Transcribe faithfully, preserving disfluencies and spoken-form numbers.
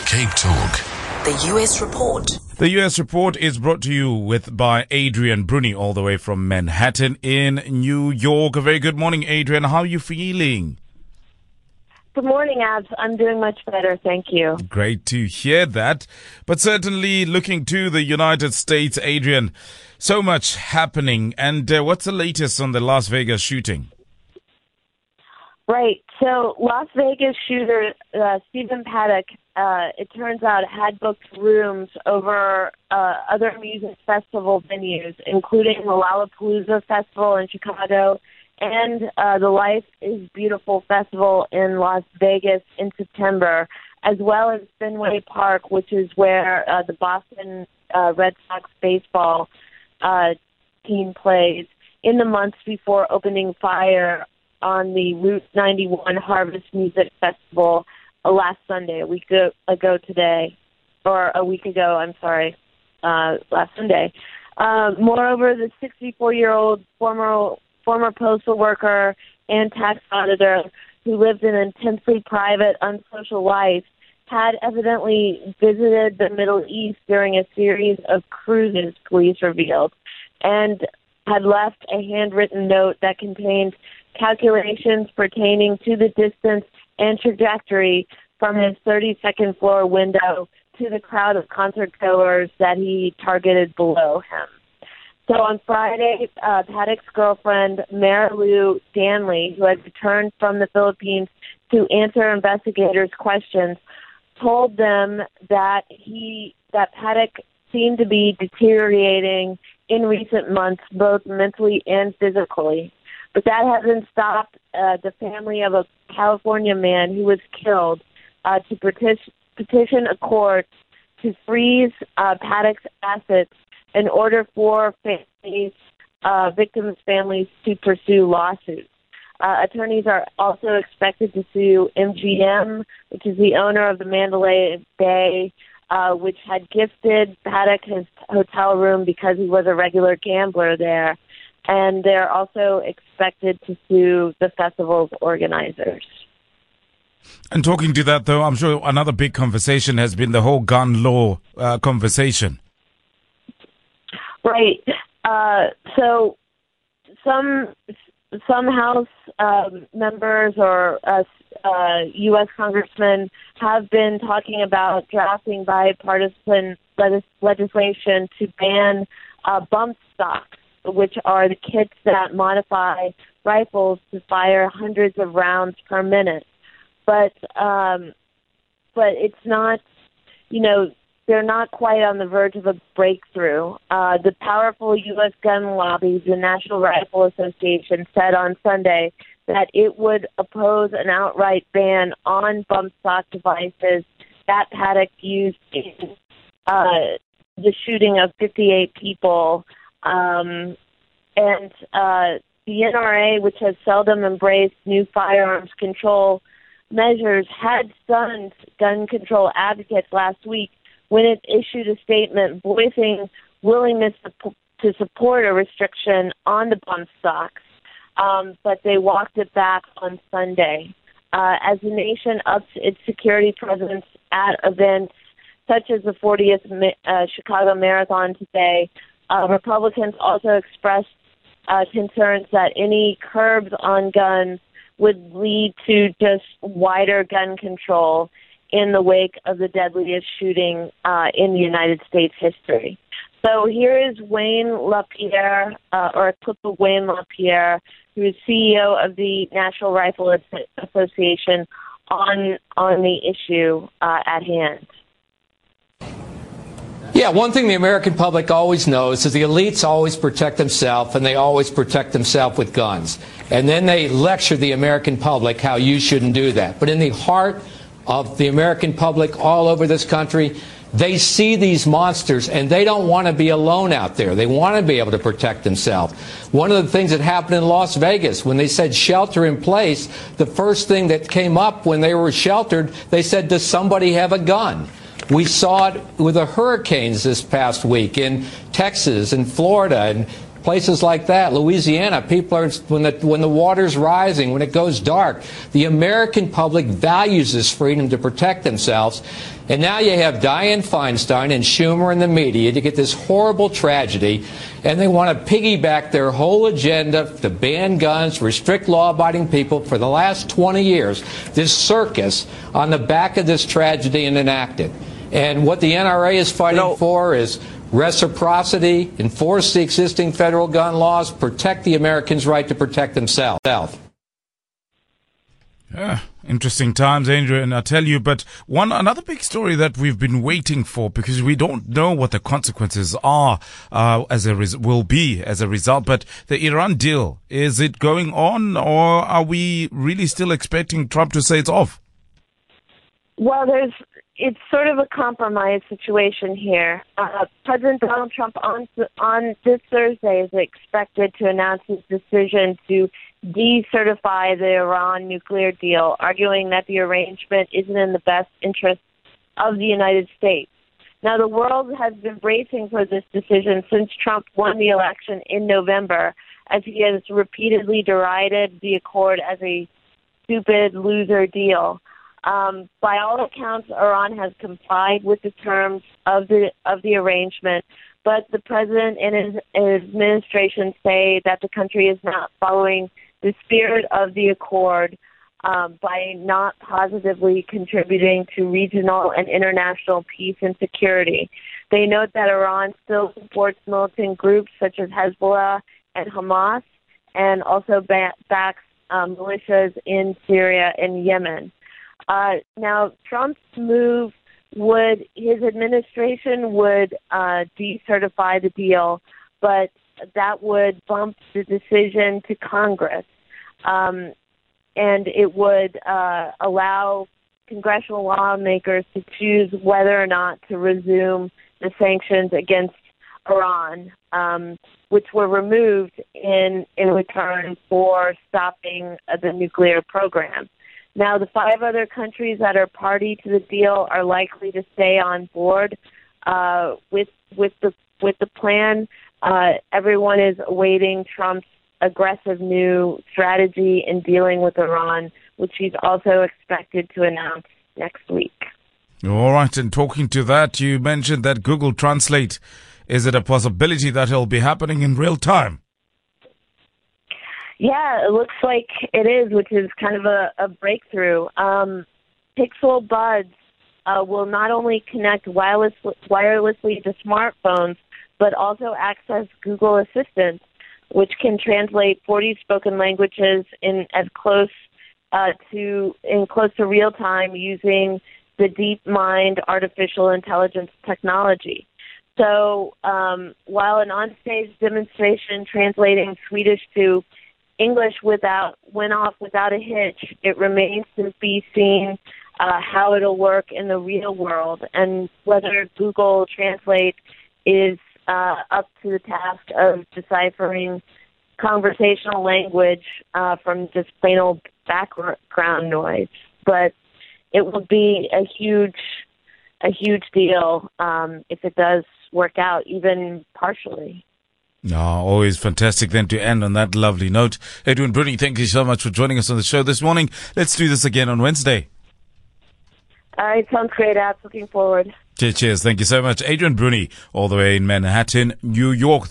Cape Talk. The U S Report. The U S Report is brought to you with by Adrian Bruni, all the way from Manhattan in New York. A very good morning, Adrian. How are you feeling? Good morning, Abs. I'm doing much better, thank you. Great to hear that. But certainly looking to the United States, Adrian, so much happening. And uh, what's the latest on the Las Vegas shooting? Right. So Las Vegas shooter uh, Stephen Paddock, uh, it turns out, had booked rooms over uh, other music festival venues, including the Lollapalooza Festival in Chicago and uh, the Life is Beautiful Festival in Las Vegas in September, as well as Fenway Park, which is where uh, the Boston uh, Red Sox baseball uh, team plays, in the months before opening fire on the Route ninety-one Harvest Music Festival uh, last Sunday, a week ago today, or a week ago, I'm sorry, uh, last Sunday. Uh, moreover, the sixty-four-year-old former former postal worker and tax auditor who lived an intensely private, unsocial life had evidently visited the Middle East during a series of cruises, police revealed, and had left a handwritten note that contained calculations pertaining to the distance and trajectory from his thirty-second floor window to the crowd of concertgoers that he targeted below him. So on Friday, uh, Paddock's girlfriend, Marilu Danley, who had returned from the Philippines to answer investigators' questions, told them that he that Paddock seemed to be deteriorating in recent months, both mentally and physically. But that hasn't stopped uh, the family of a California man who was killed uh, to petition, petition a court to freeze uh, Paddock's assets in order for families, uh, victims' families to pursue lawsuits. Uh, attorneys are also expected to sue M G M, which is the owner of the Mandalay Bay, uh, which had gifted Paddock his hotel room because he was a regular gambler there. And they're also expected to sue the festival's organizers. And talking to that, though, I'm sure another big conversation has been the whole gun law uh, conversation. Right. Uh, so some some House um, members or uh, uh, U S congressmen have been talking about drafting bipartisan legis- legislation to ban uh, bump stocks, which are the kits that modify rifles to fire hundreds of rounds per minute. But um, but it's not, you know, they're not quite on the verge of a breakthrough. Uh, the powerful U S gun lobby, the National Rifle Association, said on Sunday that it would oppose an outright ban on bump stock devices that Paddock used in uh, the shooting of fifty-eight people. Um, and uh, the N R A, which has seldom embraced new firearms control measures, had stunned gun control advocates last week when it issued a statement voicing willingness to, to support a restriction on the bump stocks, um, but they walked it back on Sunday. Uh, as the nation ups its security presence at events such as the fortieth uh, Chicago Marathon today, uh, Republicans also expressed uh, concerns that any curbs on guns would lead to just wider gun control in the wake of the deadliest shooting uh, in the United States history. So here is Wayne LaPierre, uh, or a clip of Wayne LaPierre, who is C E O of the National Rifle Association, on on the issue uh, at hand. Yeah, one thing the American public always knows is the elites always protect themselves, and they always protect themselves with guns. And then they lecture the American public how you shouldn't do that. But in the heart of the American public all over this country, they see these monsters, and they don't want to be alone out there. They want to be able to protect themselves. One of the things that happened in Las Vegas, when they said shelter in place, the first thing that came up when they were sheltered, they said, does somebody have a gun? We saw it with the hurricanes this past week in Texas and Florida and Places like that, Louisiana, people are, when the, when the water's rising, when it goes dark, the American public values this freedom to protect themselves. And now you have Dianne Feinstein and Schumer and the media to get this horrible tragedy, and they want to piggyback their whole agenda to ban guns, restrict law-abiding people for the last twenty years, this circus on the back of this tragedy and enact it. And what the N R A is fighting no. for is reciprocity, enforce the existing federal gun laws, protect the Americans' right to protect themselves. Yeah, interesting times, Adrian, I tell you. But one another big story that we've been waiting for, because we don't know what the consequences are uh, as a res- will be as a result. But the Iran deal, is it going on, or are we really still expecting Trump to say it's off? Well, there's it's sort of a compromise situation here. Uh, President Donald Trump on on this Thursday is expected to announce his decision to decertify the Iran nuclear deal, arguing that the arrangement isn't in the best interest of the United States. Now, the world has been bracing for this decision since Trump won the election in November, as he has repeatedly derided the accord as a stupid loser deal. Um, by all accounts, Iran has complied with the terms of the of the arrangement, but the president and his, his administration say that the country is not following the spirit of the accord um, by not positively contributing to regional and international peace and security. They note that Iran still supports militant groups such as Hezbollah and Hamas, and also ba- backs um, militias in Syria and Yemen. Uh, now, Trump's move would, his administration would uh, decertify the deal, but that would bump the decision to Congress, um, and it would uh, allow congressional lawmakers to choose whether or not to resume the sanctions against Iran, um, which were removed in, in return for stopping uh, the nuclear program. Now, the five other countries that are party to the deal are likely to stay on board uh, with with the with the plan. Uh, everyone is awaiting Trump's aggressive new strategy in dealing with Iran, which he's also expected to announce next week. All right, and talking to that, you mentioned that Google Translate. Is it a possibility that it'll be happening in real time? Yeah, it looks like it is, which is kind of a, a breakthrough. Um, Pixel Buds uh, will not only connect wireless, wirelessly to smartphones, but also access Google Assistant, which can translate forty spoken languages in as close uh, to in close to real time using the DeepMind artificial intelligence technology. So um, while an onstage demonstration translating Swedish to English without went off without a hitch, it remains to be seen uh, how it'll work in the real world, and whether Google Translate is uh, up to the task of deciphering conversational language uh, from just plain old background noise. But it will be a huge, a huge deal um, if it does work out, even partially. No, always fantastic then to end on that lovely note. Adrian Bruni, thank you so much for joining us on the show this morning. Let's do this again on Wednesday. All right, sounds great, Abs. Looking forward. Cheers, cheers. Thank you so much. Adrian Bruni, all the way in Manhattan, New York.